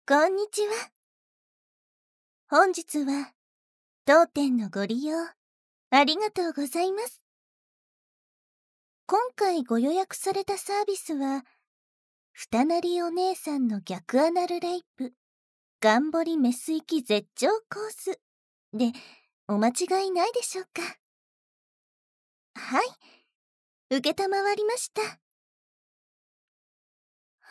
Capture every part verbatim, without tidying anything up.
こんにちは。本日は当店のご利用ありがとうございます。今回ご予約されたサービスは、二なりお姉さんの逆アナルレイプ、ガンボリメス行き絶頂コースでお間違いないでしょうか。はい、受けたまわりました。はあ、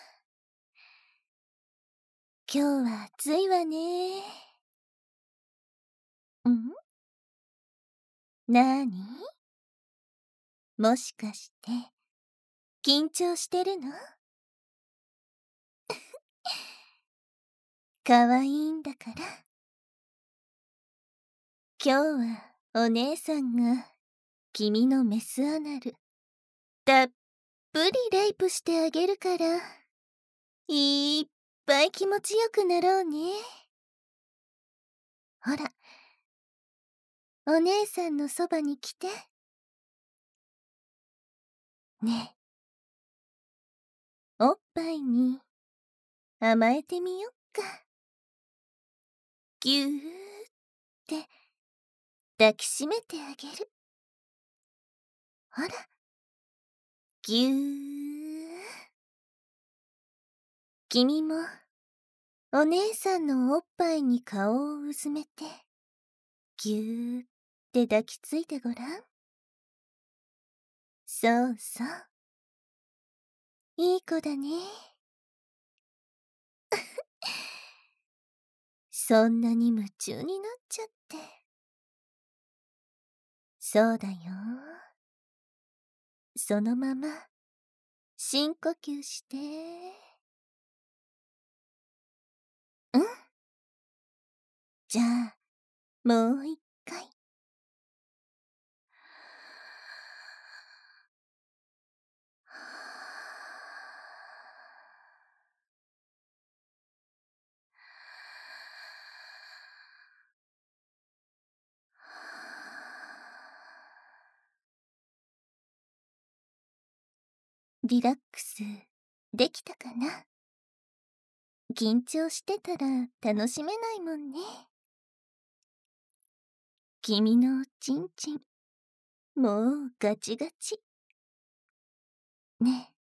今日は暑いわね。ん？なーに？もしかして緊張してるの？かわいいんだから。今日はお姉さんが君のメスアナルたっぷりレイプしてあげるから、いっぱい気持ちよくなろうね。ほら、お姉さんのそばに来て。ねえ、おっぱいに甘えてみよっか。ぎゅーって抱きしめてあげる。ほら、ぎゅー。君もお姉さんのおっぱいに顔をうずめて、ぎゅーって抱きついてごらん。そうそう。いい子だね。そんなに夢中になっちゃって。そうだよ。そのまま深呼吸して。うん。じゃあ、もう一回。リラックスできたかな？緊張してたら楽しめないもんね。君のおちんちん、もうガチガチ。ねえ、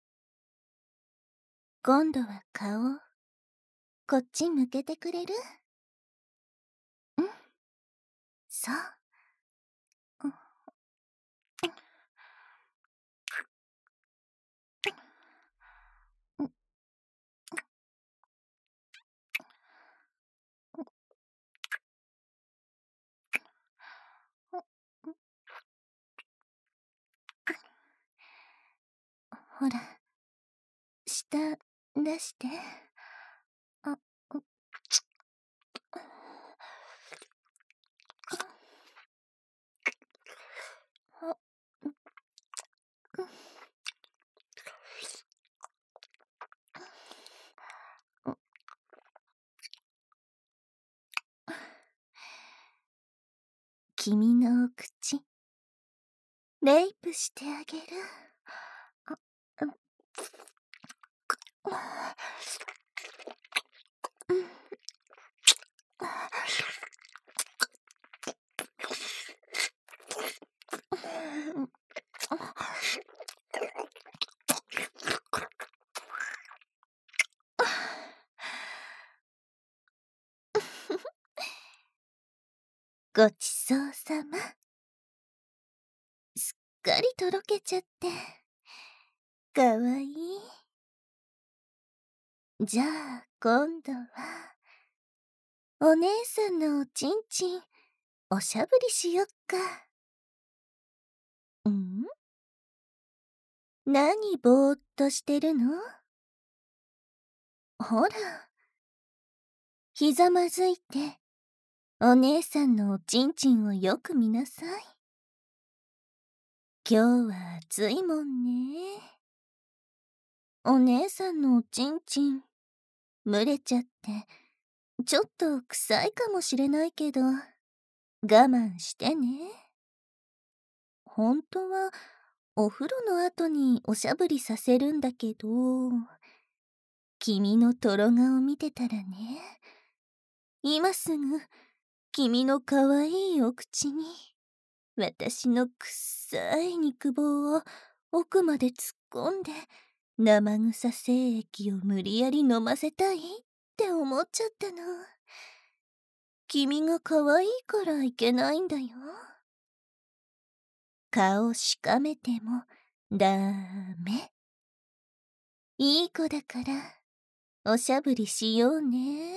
今度は顔、こっち向けてくれる？うん、そう。うん、うん、うん、ほら、舌出して。あ、うあ、君のお口、レイプしてあげる。あ、うん、うん、ごちそうさま。すっかりとろけちゃって、かわいい。じゃあ、今度は、お姉さんのおちんちん、おしゃぶりしよっか。ん？何ぼーっとしてるの？ほら、ひざまずいて、お姉さんのおちんちんをよく見なさい。今日は暑いもんね。お姉さんのおちんちん、蒸れちゃって、ちょっと臭いかもしれないけど、我慢してね。本当は、お風呂の後におしゃぶりさせるんだけど、 君のトロ顔見てたらね、今すぐ君のかわいいお口に私のくっさい肉棒を奥まで突っ込んで生臭精液を無理やり飲ませたいって思っちゃったの。君がかわいいからいけないんだよ。顔しかめてもダメ。いい子だからおしゃぶりしようね。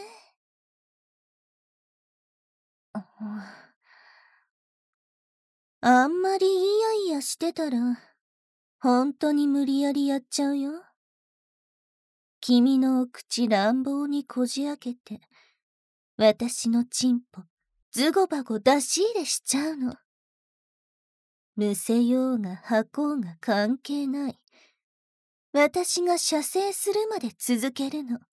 あんまりイヤイヤしてたらほんとに無理やりやっちゃうよ。君のお口乱暴にこじ開けて私のチンポズゴバゴ出し入れしちゃうの。むせようが吐こうが関係ない。私が射精するまで続けるの。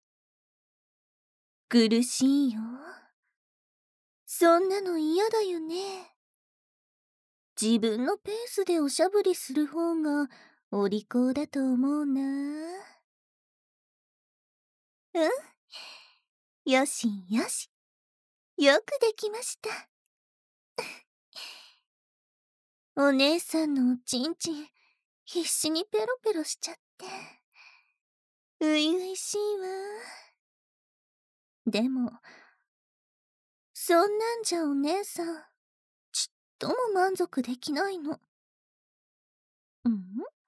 苦しいよ。そんなの嫌だよね。自分のペースでおしゃぶりする方がお利口だと思うな。うん。よしよし。よくできました。お姉さんのおちんちん必死にペロペロしちゃって。ういういしいわ。でも、そんなんじゃお姉さん、ちっとも満足できないの。うん？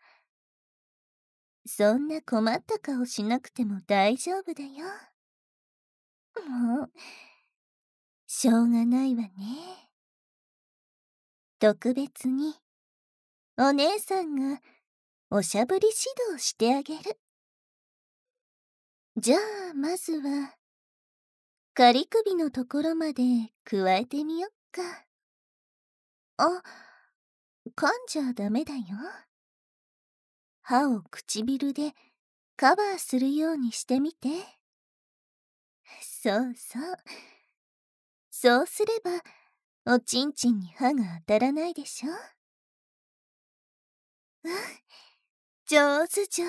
そんな困った顔しなくても大丈夫だよ。もう、しょうがないわね。特別に、お姉さんがおしゃぶり指導してあげる。じゃあ、まずは、仮首のところまで加えてみよっか。あ、噛んじゃダメだよ。歯を唇でカバーするようにしてみて。そうそう。そうすれば、おちんちんに歯が当たらないでしょ。うん。上手上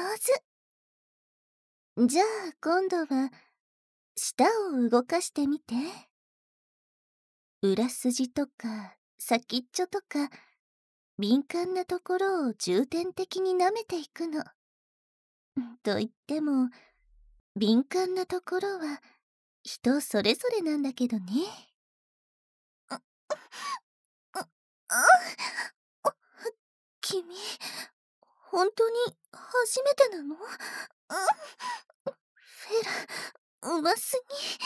手。じゃあ今度は、舌を動かしてみて。裏筋とか先っちょとか敏感なところを重点的に舐めていくの。と言っても敏感なところは人それぞれなんだけどね。あ、あ、あ、君、本当に初めてなの？フェラ、うます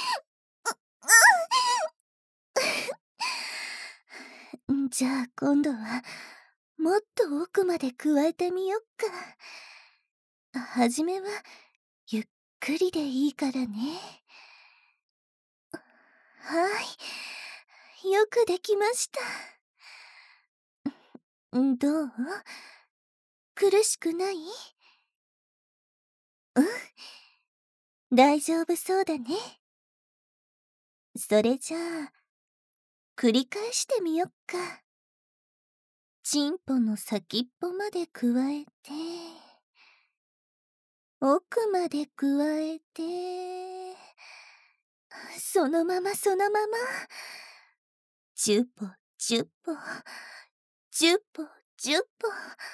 ぎ。じゃあ今度はもっと奥まで加えてみよっか。はじめはゆっくりでいいからね。はい、よくできました。どう？苦しくない？うん、大丈夫そうだね。それじゃあ、繰り返してみよっか。チンポの先っぽまで加えて、奥まで加えて、そのままそのまま、じゅっぽ、じゅっぽ、じゅっぽ、じゅっぽ。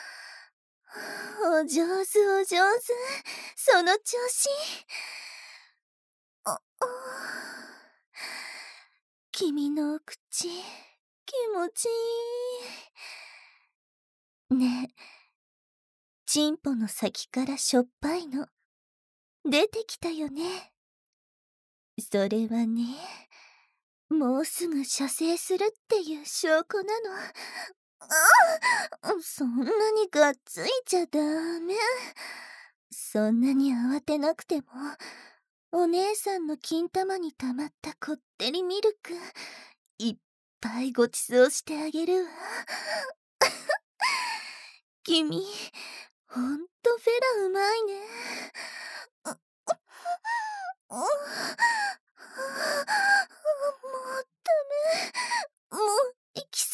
お上手お上手、その調子。あ、あ、君のお口、気持ちいい。ねえ、チンポの先からしょっぱいの、出てきたよね。それはね、もうすぐ射精するっていう証拠なの。ああ、そんなにがっついちゃダメ。そんなに慌てなくても、お姉さんの金玉にたまったこってりミルク、いっぱいごちそうしてあげるわ。君、ほんとフェラうまいね。もうダメ。もう行きそう。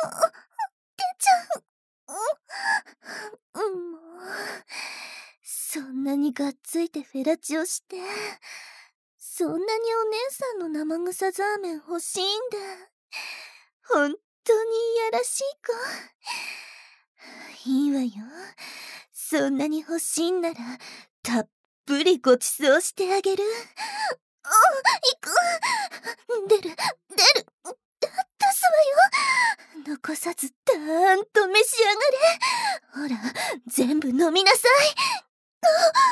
出ちゃう。もう、 そんなにがっついてフェラチオして、そんなにお姉さんの生臭ザーメン欲しいんだ。ほんとにいやらしい子。いいわよ。そんなに欲しいんなら、たっぷりごちそうしてあげる。あ、行く。出る、出る。出すわよ。残さずたーんと召し上がれ。ほら、全部飲みなさい。あ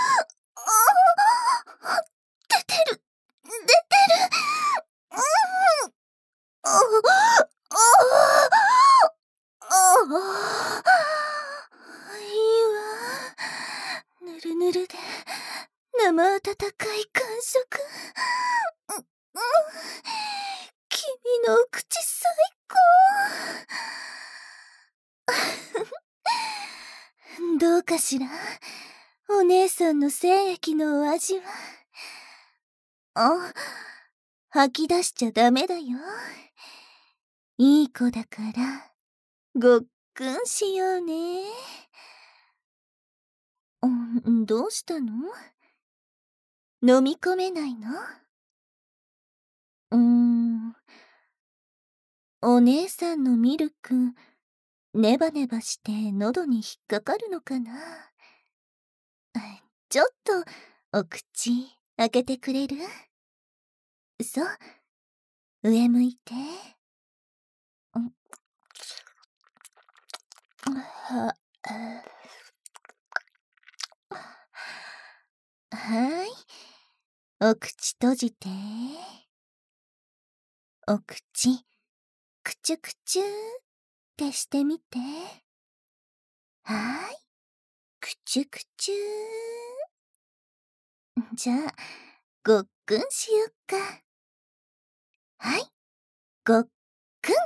あ、出てる、出てる。うん。ああ、ああ、いいわ。ぬるぬるで生温かい感触。うん、君のお口最高。どうかしら、お姉さんの精液のお味は。あ、吐き出しちゃダメだよ。いい子だから、ごっくんしようね。ん、どうしたの？飲み込めないの？うーん。お姉さんのミルク、ネバネバして喉に引っかかるのかな？ちょっと、お口、開けてくれる？そう。上向いて。ん。は、はい。お口閉じて。お口、くちゅくちゅーってしてみて。はーい。くちゅくちゅー。じゃあ、ごっくんしよっか。はい。ごっくん。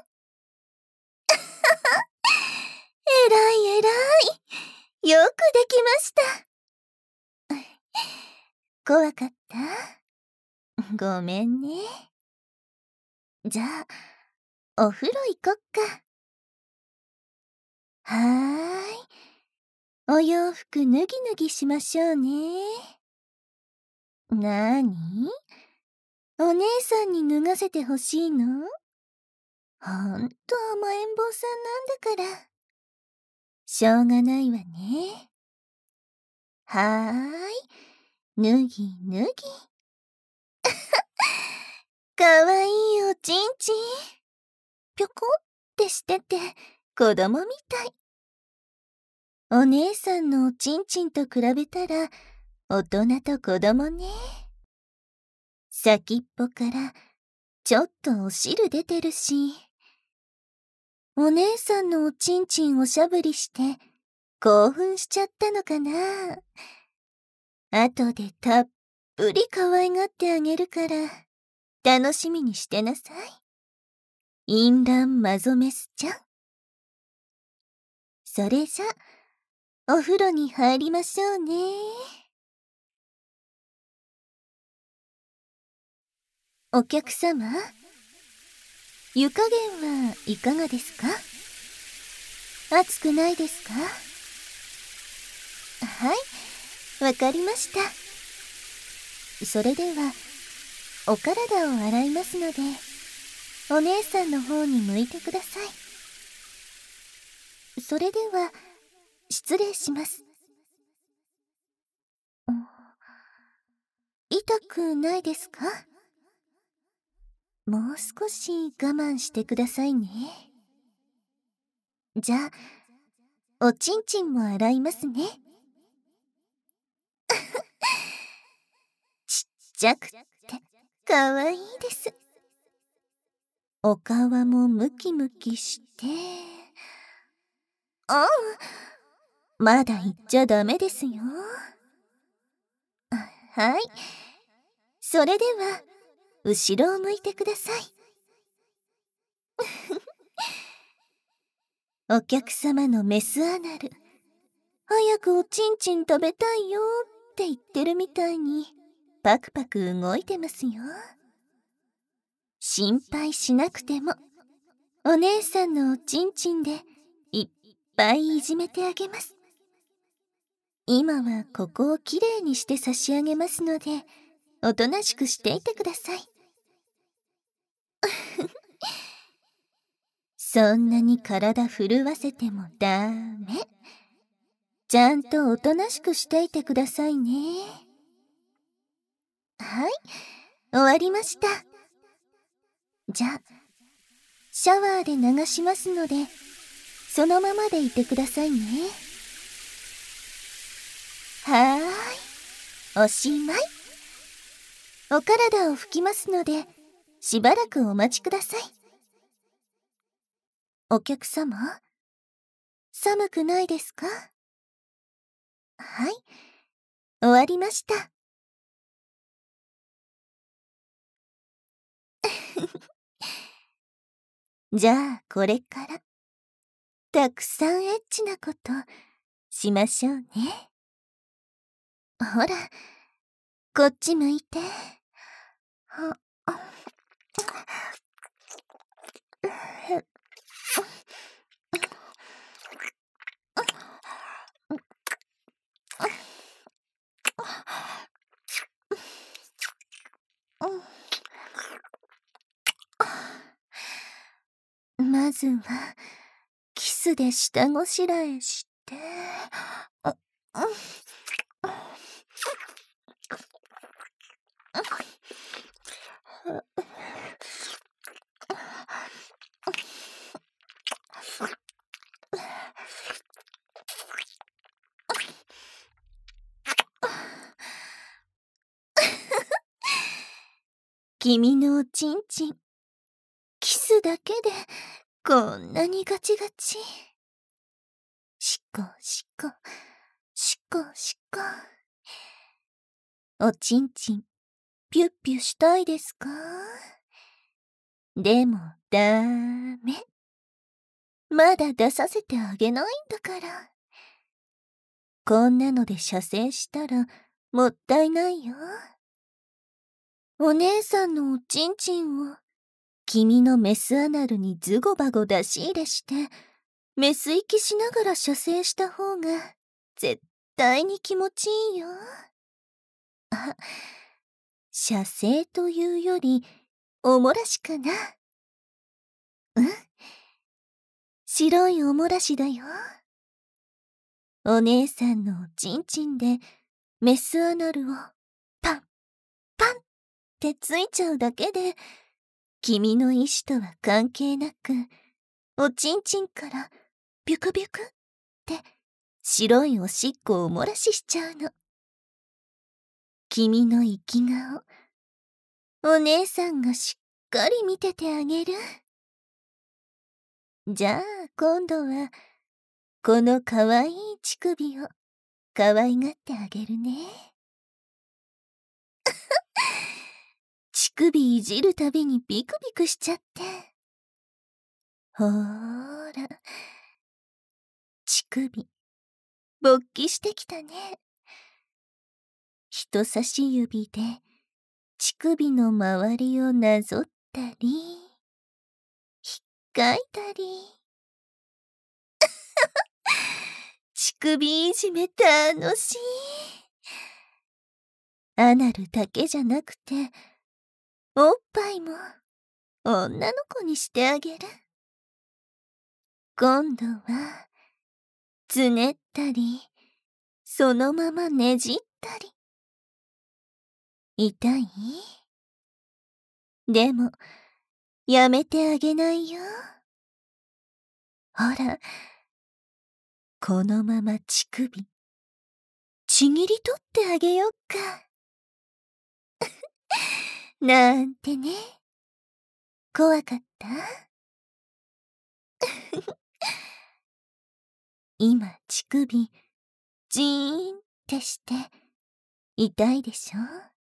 えらいえらい。よくできました。怖かった？ごめんね。じゃあ、お風呂行こっか。はーい。お洋服脱ぎ脱ぎしましょうね。なーに？お姉さんに脱がせてほしいの？ほんと甘えん坊さんなんだから。しょうがないわね。はーい。脱ぎ脱ぎ。かわいいおちんちん。ぴょこってしてて、子供みたい。お姉さんのおちんちんと比べたら、大人と子供ね。先っぽから、ちょっとお汁出てるし。お姉さんのおちんちんおしゃぶりして、興奮しちゃったのかな。後でたっぷり可愛がってあげるから、楽しみにしてなさい。インランマゾメスちゃん。それじゃ、お風呂に入りましょうね。お客様、湯加減はいかがですか？熱くないですか？はい、わかりました。それでは、お体を洗いますので、お姉さんの方に向いてください。それでは、失礼します。痛くないですか？もう少し我慢してくださいね。じゃあ、おちんちんも洗いますね。ちっちゃくて、かわいいです。お皮もムキムキして。ああ、まだ言っちゃダメですよ。はい。それでは、後ろを向いてください。お客様のメスアナル、早くおちんちん食べたいよって言ってるみたいに、パクパク動いてますよ。心配しなくても、お姉さんのおちんちんでいっぱいいじめてあげます。 今はここをきれいにして差し上げますので、おとなしくしていてください。そんなに体震わせてもダメ。ちゃんとおとなしくしていてくださいね。はい、終わりました。じゃあ、シャワーで流しますので、そのままでいてくださいね。はーい、おしまい。お体を拭きますので、しばらくお待ちください。お客様、寒くないですか？はい、終わりました。じゃあ、これから、たくさんエッチなことしましょうね。ほら、こっち向いて。はまずは、キスで下ごしらえして、あ、うん、君のおちんちん、キスだけでこんなにガチガチ。しこしこ、しこしこ。おちんちん、ピュッピュしたいですか？でもダメ。まだ出させてあげないんだから。こんなので射精したらもったいないよ。お姉さんのおちんちんを君のメスアナルにズゴバゴ出し入れして、メス息しながら射精した方が絶対に気持ちいいよ。あ、射精というよりおもらしかな。うん、白いおもらしだよ。お姉さんのおちんちんでメスアナルをパンパンってついちゃうだけで、君の意志とは関係なく、おちんちんからビュクビュクって白いおしっこをおもらししちゃうの。君の生き顔、お姉さんがしっかり見ててあげる。じゃあ今度はこのかわいい乳首をかわいがってあげるね。乳首いじるたびにビクビクしちゃって。ほーら、乳首勃起してきたね。人差し指で乳首の周りをなぞったり、ひっかいたり。乳首いじめ楽しい。アナルだけじゃなくて、おっぱいも女の子にしてあげる。今度は、つねったり、そのままねじったり。痛い？でも、やめてあげないよ。ほら、このまま乳首、ちぎり取ってあげよっか。なんてね。怖かった？今、乳首、ジーンってして、痛いでしょ？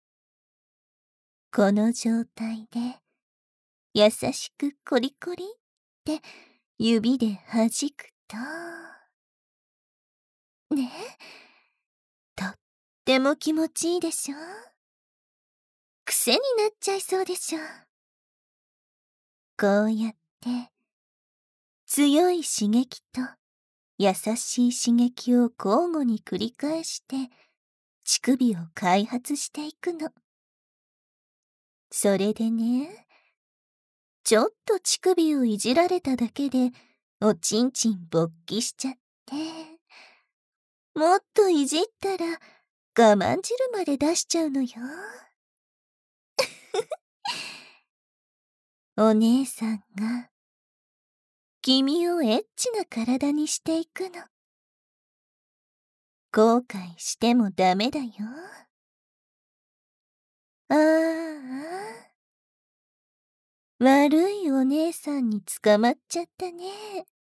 この状態で、優しくコリコリって指で弾くと、ねえ、とっても気持ちいいでしょ？癖になっちゃいそうでしょ？こうやって、強い刺激と優しい刺激を交互に繰り返して、乳首を開発していくの。それでね、ちょっと乳首をいじられただけで、おちんちん勃起しちゃって、もっといじったら我慢汁まで出しちゃうのよ。お姉さんが、君をエッチな体にしていくの。後悔してもダメだよ。ああ、悪いお姉さんに捕まっちゃったね。